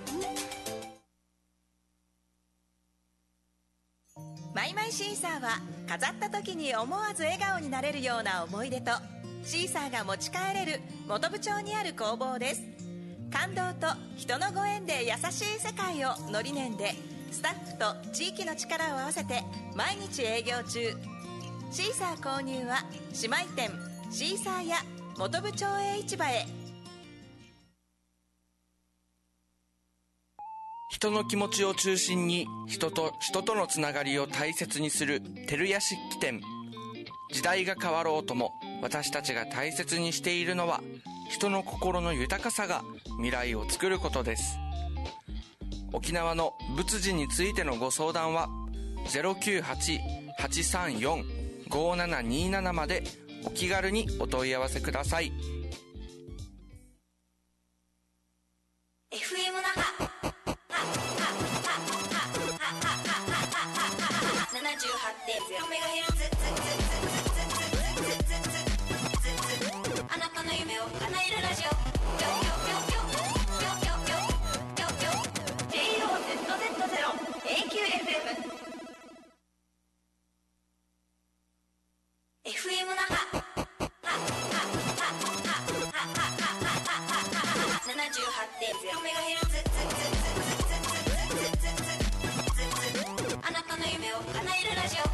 マイマイシーサーは飾った時に思わず笑顔になれるような思い出とシーサーが持ち帰れる本部町にある工房です。感動と人のご縁で優しい世界をの理念でスタッフと地域の力を合わせて毎日営業中。シーサー購入は姉妹店シーサーや本部町営市場へ。 人の気持ちを中心に人と人とのつながりを大切にする照屋漆器店。時代が変わろうとも私たちが大切にしているのは人の心の豊かさが未来を作ることです。沖縄の仏事についてのご相談は ゼロきゅうはち はちさんよん ごななになな までお気軽にお問い合わせください。 エフエム 那覇 ななじゅうはちてんゼロメガヘルツ あなたの夢を叶えるラジオ ジェイオーゼットゼットゼロ エーキューエフエム エフエム 那覇 ななじゅうはちてんゼロメガヘルツ あなたの夢を叶えるラジオ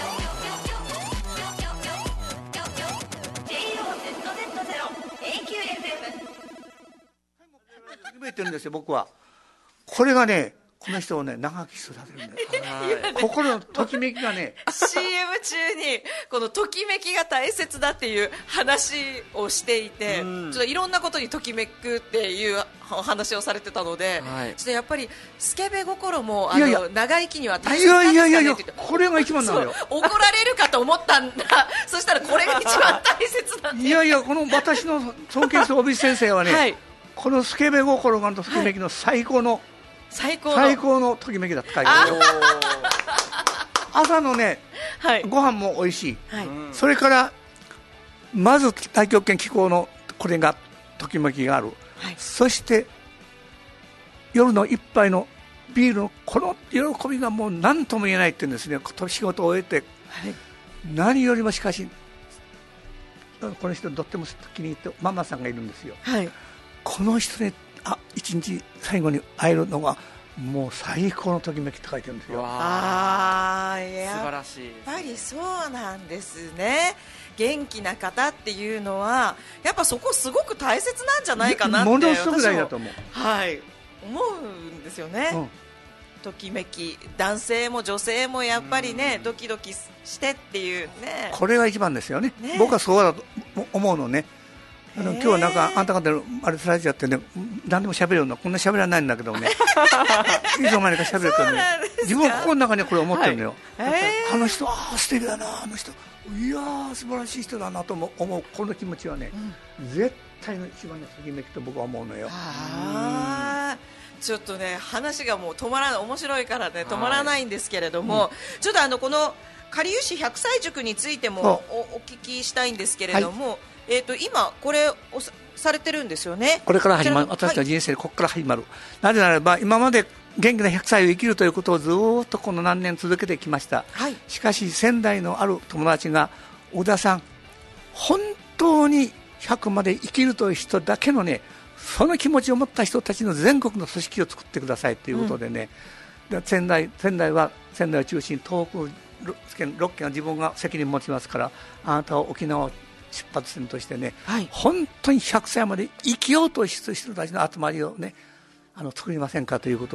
ジェイオーゼットゼットゼロ エーキューエフエムときめいてるんですよ。僕はこれがね、この人をね長生きさせるんだよ。心のときめきがねシーエム 中にこのときめきが大切だっていう話をしていて、うん、ちょっといろんなことにときめくっていうお話をされてたので、はい、ちょっとやっぱりスケベ心もあのいやいや長生きには大切なんですかねって言って、いやいやいやこれが一番なのよ。怒られるかと思ったんだそしたらこれが一番大切なんでいやいや、この私の尊敬する帯先生はね、はい、このスケベ心がときめきの最高の、はい、最高の最高のときめきだった書いてある。朝のね、はい、ご飯も美味しい、はい、それからまず太極拳気功のこれがときめきがある、はい、そして夜の一杯のビールのこの喜びがもう何とも言えないって言うんですね。仕事を終えて、はい、何よりもしかしこの人とっても気に入ってママさんがいるんですよ、はい、この人にあ一日最後に会えるのがもう最高のときめきって書いてるんですよ。 ああ、いや素晴らしい。 やっぱりそうなんですね。元気な方っていうのはやっぱそこすごく大切なんじゃないかなってものすごく大事だと思う。 はい思うんですよね、うん、ときめき男性も女性もやっぱりねドキドキしてっていうね、 これが一番ですよ ね, ね僕はそうだと思うのね。あの今日はなんかあんた方あれされちゃってね、何でも喋るのこんな喋らないんだけどねいつの間にか喋るとね自分は心の中にこれ思ってるのよ、はい、あの人あー素敵だな、あの人いやー素晴らしい人だなと思うこの気持ちはね、うん、絶対の一番のときめきと僕は思うのよ。 あちょっとね話がもう止まらない、面白いからね止まらないんですけれども、うん、ちょっとあのこのかりゆしひゃくさい塾についても お, お聞きしたいんですけれども、はい、えー、と今これをされてるんですよね。 これから始まる、私の人生でここから始まる、はい、なぜならば今まで元気なひゃくさいを生きるということをずっとこの何年続けてきました、はい、しかし仙台のある友達が小田さん本当にひゃくまで生きるという人だけのねその気持ちを持った人たちの全国の組織を作ってくださいということでね、うん、で仙台、仙台は仙台を中心に東北県ろっけんは自分が責任を持ちますから、あなたは沖縄を出発点としてね、はい、本当にひゃくさいまで生きようとしている人たちの集まりをねあの作りませんかということを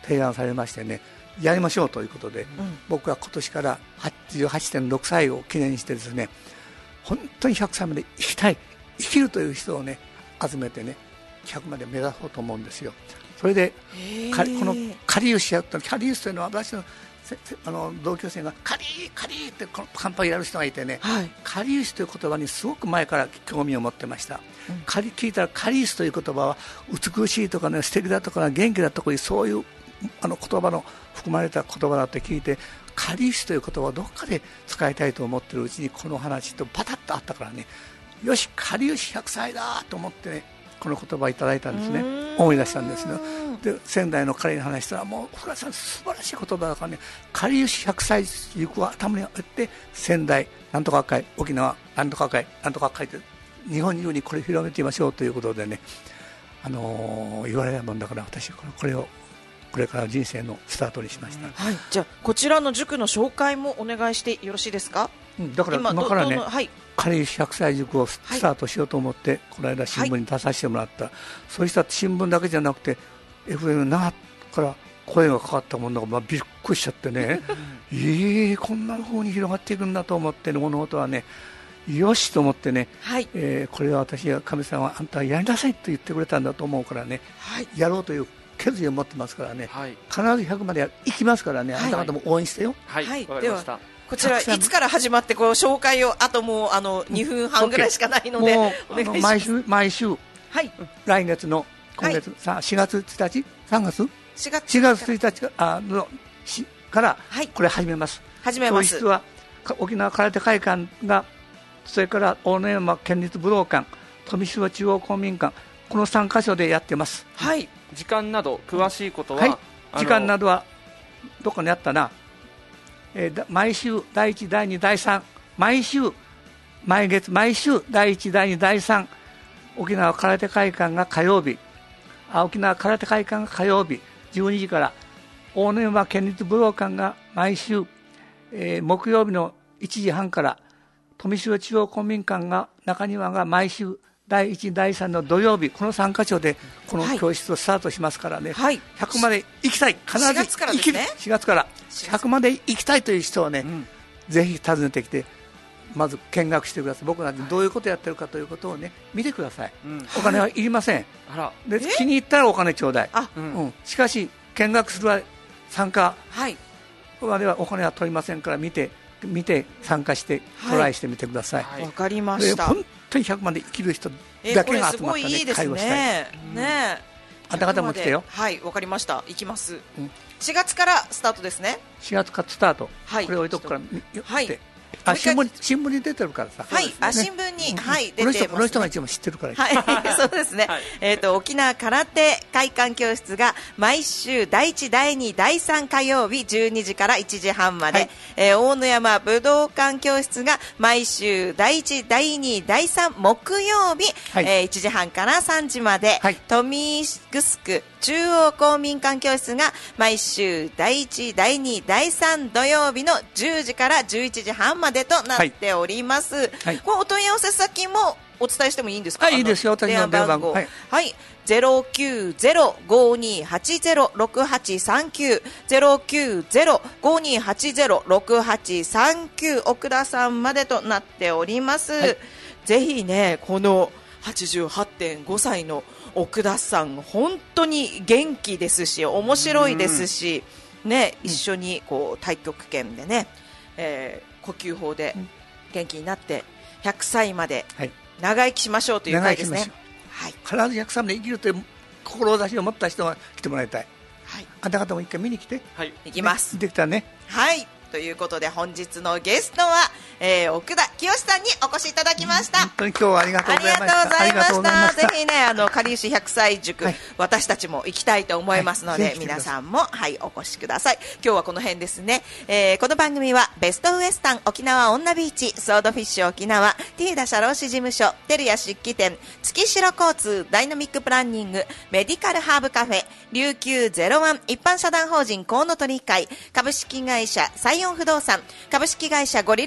提案されましてね、やりましょうということで、うん、僕は今年から はちじゅうはちてんろくさいを記念してですね、本当にひゃくさいまで生きたい、生きるという人をね集めてね、ひゃくまで目指そうと思うんですよ。それでこのカリウスやったカリウスというのは、私のあの同級生がカリーカリーって乾杯やる人がいてね、はい、カリウスという言葉にすごく前から興味を持ってました、うん、カリ聞いたらカリウスという言葉は美しいとかね、素敵だとか元気だとか、そういうあの言葉の含まれた言葉だって聞いて、カリウスという言葉をどっかで使いたいと思っているうちに、この話とパタッとあったからね、よしカリウスひゃくさいだと思ってね、この言葉をいただいたんですね。思い出したんですね。で仙台の彼に話したら、もう福田さん素晴らしい言葉だからね、カリウスひゃくさい塾を頭にあって仙台なんとか会、沖縄なんとか会、なんとか会って日本中にこれ広めてみましょうということでね、あのー、言われたもんだから、私はこれをこれから人生のスタートにしました、 はい、じゃあこちらの塾の紹介もお願いしてよろしいですか。 うん、だから今からね、はい、カリウスひゃくさい塾をスタートしようと思って、はい、この間新聞に出させてもらった、はい、そうした新聞だけじゃなくて エフエム 那覇から声がかかったものが、まあ、びっくりしちゃってねえー、こんな風に広がっていくんだと思って、ね、物事はね、よしと思ってね、はい、えー、これは私が神様はあんたはやりなさいと言ってくれたんだと思うからね、はい、やろうという決意を持ってますからね、はい、必ずひゃくまで行きますからね、はい、あんた方も応援してよ。 はい、はい、ではこちらいつから始まって、こう紹介をあともうあのにふんはんぐらいしかないので、お願いします。 毎週毎週、はい、来月の今月、はい、しがつついたち、さんがつしがつついたちあのしからこれ始めます。 はい、始めます。 教室は沖縄空手会館が、それから大野山県立武道館、富城中央公民館、このさんかしょでやってます。 はい。時間など詳しいことは、 はい、時間などはどこにあったな、えー、毎週だいいち、だいに、だいさん、毎週毎月毎週だいいち、だいに、だいさん、沖縄空手会館が火曜日、あ沖縄空手会館が火曜日じゅうにじから、大野山県立武道館が毎週、えー、木曜日のいちじはんから、富城中央公民館が中庭が毎週だいいち、だいさんの土曜日、このさんかしょでこの教室をスタートしますからね、はい、ひゃくまで行きたい、必ず生きる、しがつからひゃくまで行きたいという人はね、うん、ぜひ訪ねてきて、まず見学してください。僕なんてどういうことやってるかということをね、見てください、うん、お金はいりません、あらで気に入ったらお金ちょうだい、うんうん、しかし見学するは参加まではお金は取りませんから、見て見て参加してトライしてみてください。わ、 はい、かりました。 本当にひゃくまで生きる人だけが集まった、ね、 いいですね、会話したい、 うん、ね、あんた方も来てよ。 はい、わかりました。行きます、うん、しがつからスタートですね。 しがつからスタート、はい、これ置いとくからはい、あ新聞新聞に出てるからさ、 はい、ね、あ新聞に、うん、はい出てます、ね、 この人が一番知ってるから、 はい、そうですね、はい、えっ、ー、と沖縄空手会館教室が毎週だいいち、だいに、だいさん火曜日じゅうにじからいちじはんまで、はい、えー、大野山武道館教室が毎週だいいち、だいに、だいさん木曜日、はい、えー、いちじはんからさんじまで、はい、富城中央公民館教室が毎週だいいち、だいに、だいさん土曜日のじゅうじからじゅういちじはんまでとなっております、はいはい、これお問い合わせ先もお伝えしてもいいんですか。 はい、いいですよ、私の電話番号、はい、 はい、ゼロきゅうゼロ ごにーはちゼロ ろくはちさんきゅう ゼロきゅうゼロ ごにーはちゼロ ろくはちさんきゅう奥田さんまでとなっております、はい、ぜひね、この はちじゅうはってんごさいの奥田さん、本当に元気ですし面白いですし、ね、一緒にこう太極拳でね、えー、呼吸法で元気になってひゃくさいまで長生きしましょうという回ですね、 はい、必ずひゃくさいまで生きるという志を持った人が来てもらいたい、はい、あんた方も一回見に来て、 はい、行きます、 ね、できたね。 はい、ということで本日のゲストは、えー、奥田清さんにお越しいただきました。 本当に今日はありがとうございました。 ありがとうございました。ぜひね、あのかりゆしひゃくさい塾、はい、私たちも行きたいと思いますので、はい、皆さんも、はい、お越しください。今日はこの辺ですね、えー、この番組はベストウエスタン沖縄女ビーチ、ソードフィッシュ沖縄、ティーダ社労士事務所、テルヤ漆器店、月城交通、ダイナミックプランニング、メディカルハーブカフェ、琉球ゼロワン一般社団法人コウノトリ会、株式会社サイオン不動産、株式会社ゴリラワールド、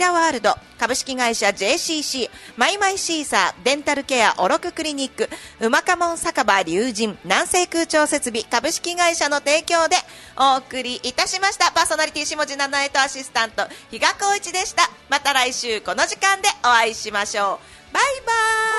ド、株式会社 ジェーシーシー、マイマイシーサー、デンタルケアオロククリニック、うまかもん酒場龍神、南西空調設備株式会社の提供でお送りいたしました。パーソナリティ下地七重とアシスタント比嘉光一でした。また来週この時間でお会いしましょう。バイバーイ。